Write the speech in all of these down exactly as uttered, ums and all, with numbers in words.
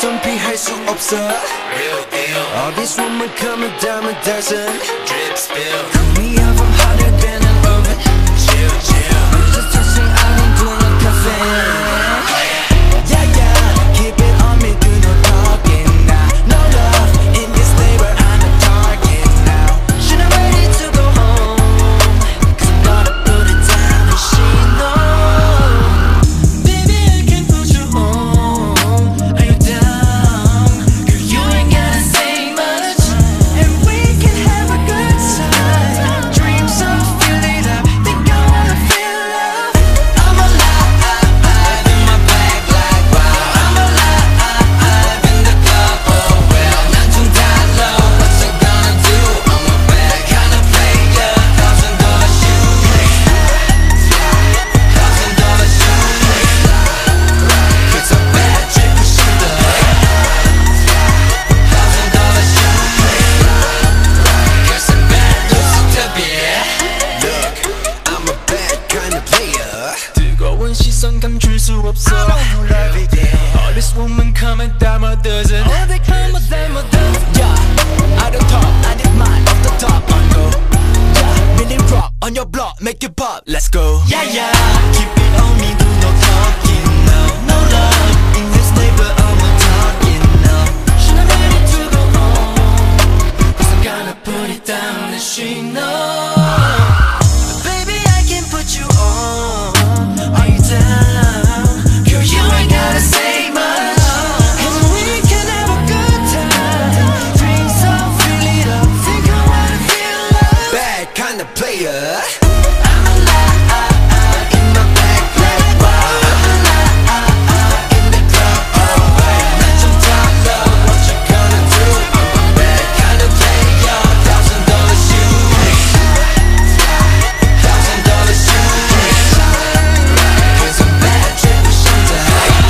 시선 피할 수 없어. Real deal. All this woman come a dime a dozen. Drip spill. Cook me up, I'm hotter than an oven. Chill, chill. We're just touching, I don't do no cafe. Yeah, yeah, keep it on me, do no talking now. No love in this labor, I'm a target now. She not ready to go home, cause I'm gonna put it down and she knows. Baby, I can put you home. Are you down? Girl, you ain't gotta say much, and we can have a good time. Dreams of feeling up, think I wanna feel love. I'm alive in my bag like wow. I'm alive in the club, oh well. 난 좀 달라, what you gonna do? I'm a bad kind of player. Thousand dollar shoes, thousand dollar shoes. It's a bad trip for shooter. Thousand dollar shoes, cause I'm bad lucid to be. Look, I'm a bad kind of player. 뜨거운 시선 감출 수 없어. I don't love it, yeah. All this woman come and dime a dozen. All they come a dime a dozen. Yeah, I don't talk, I need mine off the top. I go, yeah, Millie rock on your block, make it pop. Let's go. Yeah, yeah, keep it on me, do no talking now. No love in this labor, I'm a talking now. She not ready to go home, cause I'm gonna put it down and she knows. Baby, I can put you on. Are you down? Girl, you ain't gotta say much, and we can have a good time. Dreams of feeling up, think I wanna feel love. Bad kind of player. I'm alive in my bag like wow. I'm alive in the club, oh well. 난 좀 달라, what you gonna do? I'm a bad kind of player. Thousand dollar shoes, thousand dollar shoes. Cause I'm bad trip for shooter.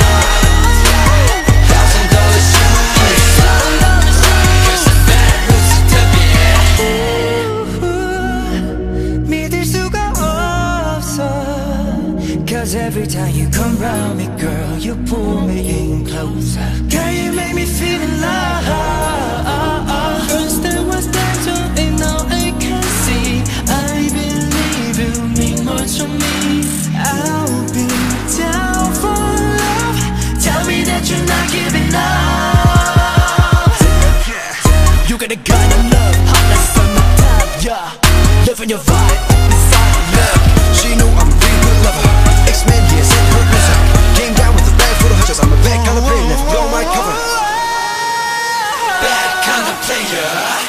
Thousand dollar shoes, cause I'm bad lucid to be. 믿을 수가 없어. Cause every time you come round me, girl, you pull me in closer. Girl, you make me feel in love. First there was doubt, and now I can see. I believe you mean more to me. I'll be down for love. Tell me that you're not giving up. You got a kind of love, hot like summertime, yeah. Live on your vibe, beside love. She know I'm a real good lover. X-Men, yes, and her closer. Came down with a bag full of hunches. I'm a bad kind of player, let's blow my cover. Bad kind of player.